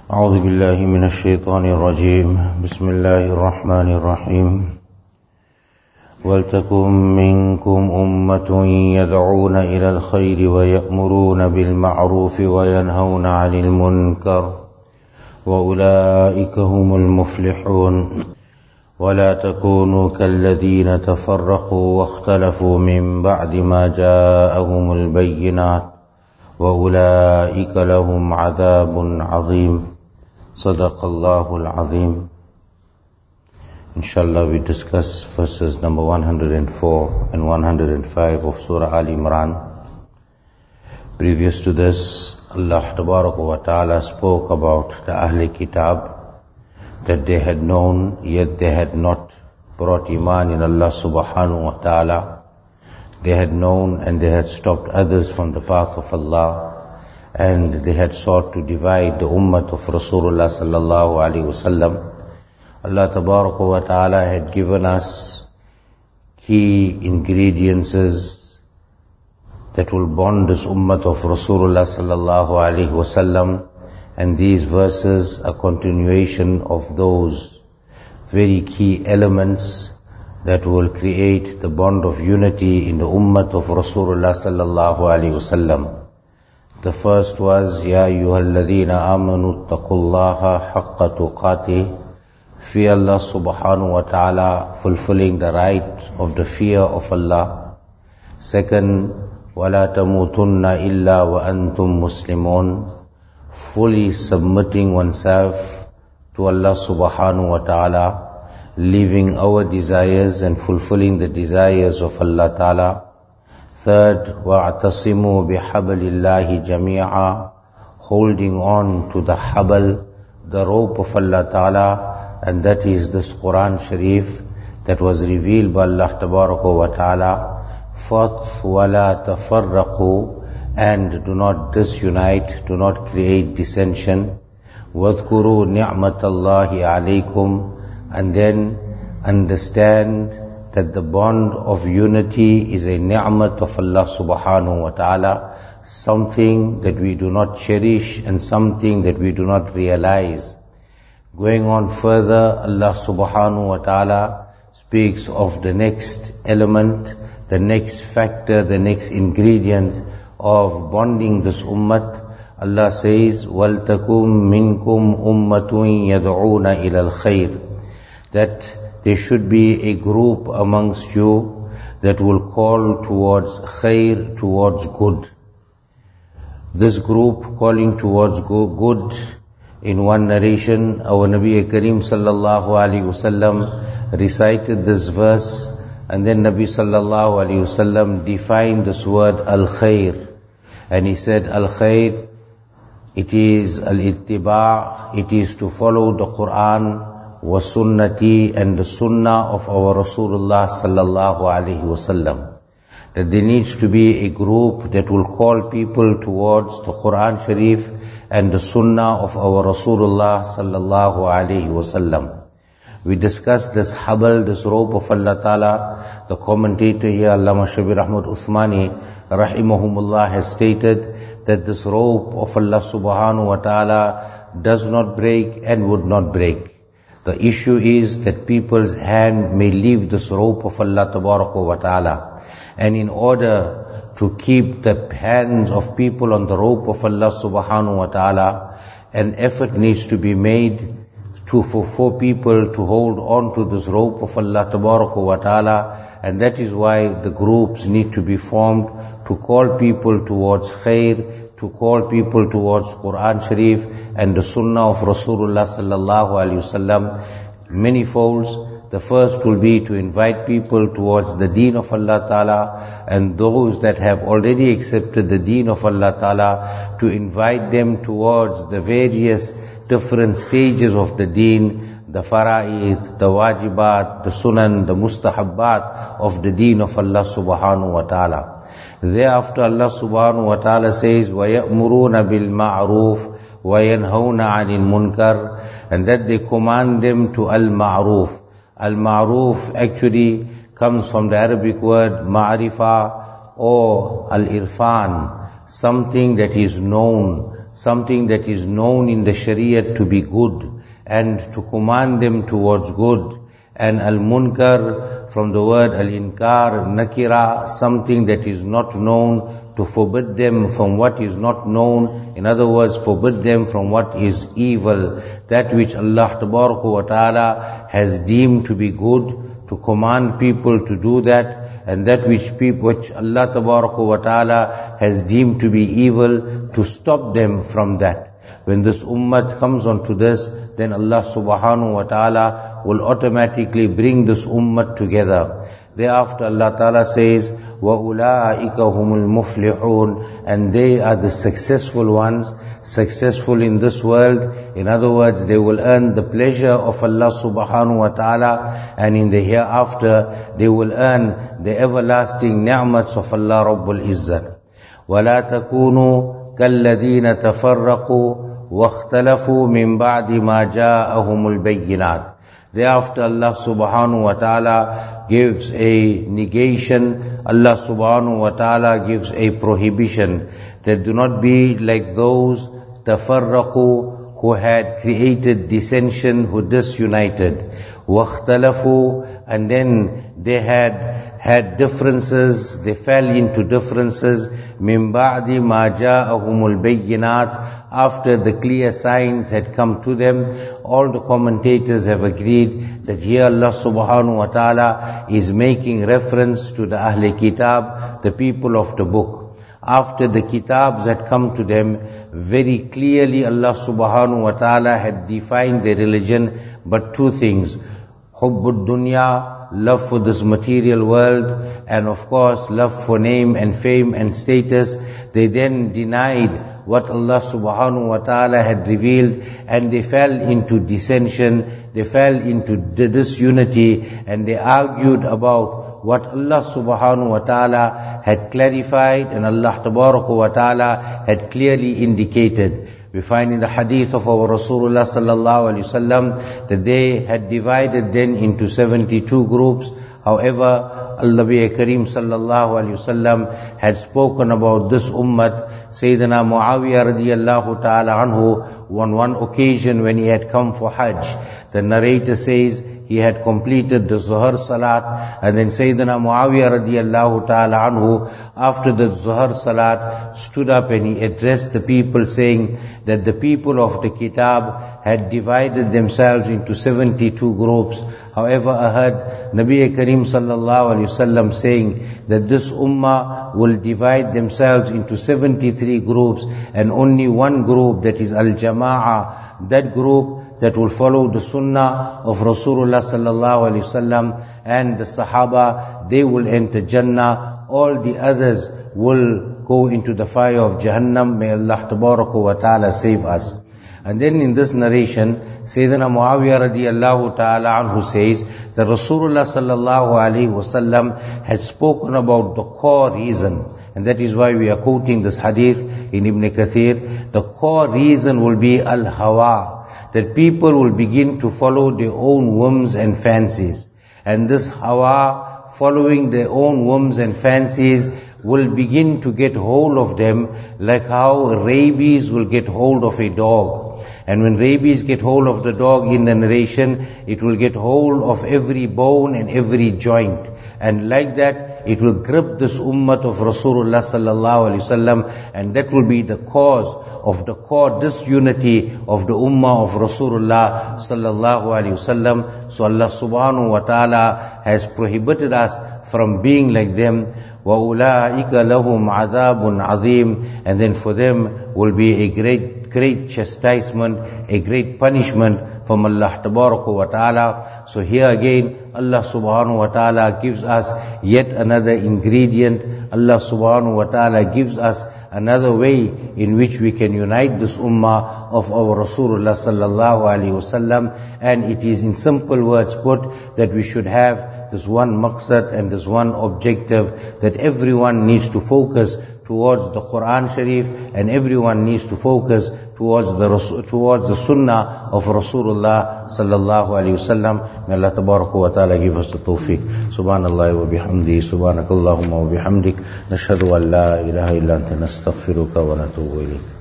أعوذ بالله من الشيطان الرجيم بسم الله الرحمن الرحيم ولتكن منكم أمة يدعون إلى الخير ويأمرون بالمعروف وينهون عن المنكر وأولئك هم المفلحون ولا تكونوا كالذين تفرقوا واختلفوا من بعد ما جاءهم البينات وأولئك لهم عذاب عظيم صدق الله العظيم. Inshallah, we discuss verses number 104 and 105 of Surah Al Imran. Previous to this, Allah Tabaraka wa Ta'ala spoke about the Ahl Kitab, that they had known, yet they had not brought Iman in Allah Subhanahu wa Ta'ala. They had known and they had stopped others from the path of Allah, and they had sought to divide the ummah of Rasulullah sallallahu alaihi wasallam. Allah Tabaraka wa Ta'ala had given us key ingredients that will bond this ummah of Rasulullah sallallahu alaihi wasallam, and these verses are continuation of those very key elements that will create the bond of unity in the ummah of Rasulullah sallallahu alaihi wasallam. The first was, Ya ayyuhalladhina amanu taqullaha haqqa tuqatih. Fear Allah subhanahu wa ta'ala, fulfilling the right of the fear of Allah. Second, وَلَا تَمُوتُنَّ إِلَّا وَأَنْتُمْ مُسْلِمُونَ. Fully submitting oneself to Allah subhanahu wa ta'ala, leaving our desires and fulfilling the desires of Allah ta'ala. Third, وَاعْتَصِمُوا بِحَبْلِ اللَّهِ جَمِيعًا. Holding on to the habl, the rope of Allah ta'ala, and that is this Quran Sharif that was revealed by Allah Tabaraka wa Ta'ala. Fourth, وَلَا تَفَرَّقُوا. And do not disunite, do not create dissension. وَاذْكُرُوا نِعْمَةَ اللَّهِ عَلَيْكُمْ. And then understand that the bond of unity is a ni'mat of Allah subhanahu wa ta'ala, something that we do not cherish and something that we do not realize. Going on further, Allah subhanahu wa ta'ala speaks of the next element, the next factor, the next ingredient of bonding this ummah. Allah says, وَلْتَكُمْ مِنْكُمْ أُمَّةٌ يَدْعُونَ إِلَى الْخَيْرِ. That there should be a group amongst you that will call towards khair, towards good. This group calling towards good, in one narration, our Nabi Kareem sallallahu alaihi wasallam recited this verse, and then Nabi sallallahu alaihi wasallam defined this word al-khair. And he said, al-khair, it is al-ittiba', it is to follow the Quran, wa sunnati, and the sunnah of our Rasulullah sallallahu alaihi wasallam. That there needs to be a group that will call people towards the Quran Sharif and the sunnah of our Rasulullah sallallahu alaihi wasallam. We discussed this habl, this rope of Allah Ta'ala. The commentator here, Allama Shabir Ahmad Uthmani rahimahumullah, has stated that this rope of Allah subhanahu wa ta'ala does not break and would not break. The issue is that people's hand may leave this rope of Allah Tabaraka wa Ta'ala. And in order to keep the hands of people on the rope of Allah Subhanahu wa Ta'ala, an effort needs to be made for people to hold on to this rope of Allah Tabaraka wa Ta'ala. And that is why the groups need to be formed to call people towards khair, to call people towards Quran Sharif and the Sunnah of Rasulullah sallallahu alaihi wasallam. Many folds. The first will be to invite people towards the deen of Allah Ta'ala, and those that have already accepted the deen of Allah Ta'ala, to invite them towards the various different stages of the deen, the fara'id, the wajibat, the sunan, the mustahabbat of the deen of Allah Subhanahu wa Ta'ala. Thereafter Allah Subhanahu wa Ta'ala says, وَيَأْمُرُونَ بِالْمَعْرُوفِ وَيَنْهَوْنَ عَنِ الْمُنْكَرِ. And that they command them to al-ma'ruf. Al-ma'ruf actually comes from the Arabic word ma'rifa or al-irfan, something that is known, something that is known in the Shariat to be good, and to command them towards good. And al-munkar, from the word al-inkar, nakira, something that is not known, to forbid them from what is not known. In other words, forbid them from what is evil. That which Allah Ta'ala has deemed to be good, to command people to do that. And that which Allah Ta'ala has deemed to be evil, to stop them from that. When this ummah comes onto this, then Allah subhanahu wa ta'ala will automatically bring this ummah together. Thereafter Allah Ta'ala says, وَأُولَٰئِكَ هُمُ الْمُفْلِحُونَ, and they are the successful ones, successful in this world. In other words, they will earn the pleasure of Allah subhanahu wa ta'ala, and in the hereafter they will earn the everlasting ni'mats of Allah Rabbul Izzat. وَلَا تَكُونُوا كَالَّذِينَ تَفَرَّقُوا وَاخْتَلَفُوا مِنْ بَعْدِ مَا جَاءَهُمُ الْبَيِّنَاتِ. Thereafter Allah subhanahu wa ta'ala gives a negation, Allah subhanahu wa ta'ala gives a prohibition, that do not be like those tafarraqu, who had created dissension, who disunited. وَاخْتَلَفُوا, and then they had differences, they fell into differences. مِنْ بَعْدِ مَا جَاءَهُمُ الْبَيِّنَاتِ, after the clear signs had come to them. All the commentators have agreed that here Allah subhanahu wa ta'ala is making reference to the Ahl Kitab, the people of the book. After the kitabs had come to them, very clearly Allah subhanahu wa ta'ala had defined their religion, but two things: hubbud dunya, love for this material world, and of course love for name and fame and status. They then denied what Allah subhanahu wa ta'ala had revealed, and they fell into dissension, they fell into disunity, and they argued about what Allah subhanahu wa ta'ala had clarified and Allah tabaraka wa ta'ala had clearly indicated. We find in the hadith of our Rasulullah sallallahu alaihi wasallam that they had divided then into 72 groups. However, Nabi Kareem sallallahu alaihi wasallam had spoken about this ummah. Sayyidina Muawiyah radiyallahu ta'ala anhu, on one occasion when he had come for Hajj, the narrator says he had completed the Zuhr Salat, and then Sayyidina Muawiyah radiyallahu ta'ala anhu, after the Zuhr Salat, stood up and he addressed the people, saying that the people of the Kitab had divided themselves into 72 groups. However, I heard Nabi Kareem sallallahu alaihi wasallam saying that this ummah will divide themselves into 73 groups, and only one group, that is Al-Jama'ah, that group that will follow the sunnah of Rasulullah sallallahu alaihi wasallam and the Sahaba, they will enter Jannah. All the others will go into the fire of Jahannam. May Allah tabaraka wa ta'ala save us. And then in this narration, Sayyidina Muawiyah radiyallahu ta'ala anhu says that Rasulullah sallallahu alaihi wasallam had spoken about the core reason, and that is why we are quoting this hadith in Ibn Kathir. The core reason will be al-hawa, that people will begin to follow their own whims and fancies. And this hawa, following their own whims and fancies, will begin to get hold of them, like how rabies will get hold of a dog. And when rabies get hold of the dog in the narration, it will get hold of every bone and every joint. And like that, it will grip this ummah of Rasulullah sallallahu alaihi wasallam, and that will be the cause of the core disunity of the ummah of Rasulullah sallallahu alaihi wasallam. So Allah subhanahu wa ta'ala has prohibited us from being like them. وَأُولَٰئِكَ لَهُمْ عَذَابٌ عَظِيمٌ, and then for them will be a great chastisement, a great punishment from Allah tabaraka wa ta'ala. So here again, Allah subhanahu wa ta'ala gives us yet another ingredient. Allah subhanahu wa ta'ala gives us another way in which we can unite this ummah of our Rasulullah sallallahu alaihi wasallam. And it is in simple words put that we should have this one maqsad and this one objective, that everyone needs to focus towards the Quran Sharif, and everyone needs to focus towards the sunnah of Rasulullah sallallahu alaihi wasallam. May Allah tabaraka wa ta'ala give us the tawfiq. Subhanallah wa bihamdi, subhanakallahumma wa bihamdik, nashhadu an la ilaha illa anta nastaghfiruka wa natubu ilayk.